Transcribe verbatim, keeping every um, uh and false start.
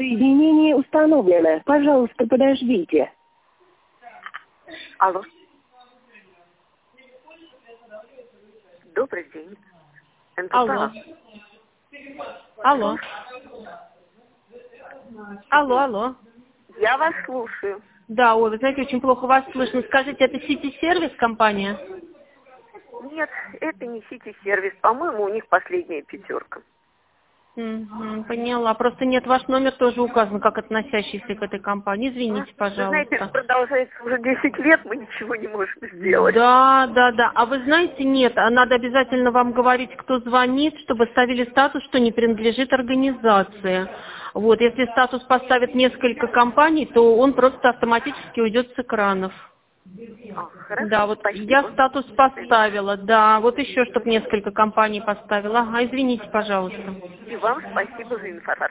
Соединение установлено. Пожалуйста, подождите. Алло. Добрый день. эн ка пэ. Алло. Алло. Алло, алло. Я вас слушаю. Да, ой, вы знаете, очень плохо вас слышно. Скажите, это Сити Сервис компания? Нет, это не Сити Сервис. По-моему, у них последняя пятерка. Мгм, поняла. Просто нет, ваш номер тоже указан как относящийся к этой компании. Извините, Вы знаете, это пожалуйста. продолжается уже десять лет, мы ничего не можем сделать. Да, да, да. А вы знаете, нет, а надо обязательно вам говорить, кто звонит, чтобы ставили статус, что не принадлежит организации. Вот, если статус поставит несколько компаний, то он просто автоматически уйдет с экранов. А, хорошо, Да, вот я спасибо. статус поставила, да, вот еще, чтобы несколько компаний поставила. Ага, извините, пожалуйста. И вам спасибо за информацию.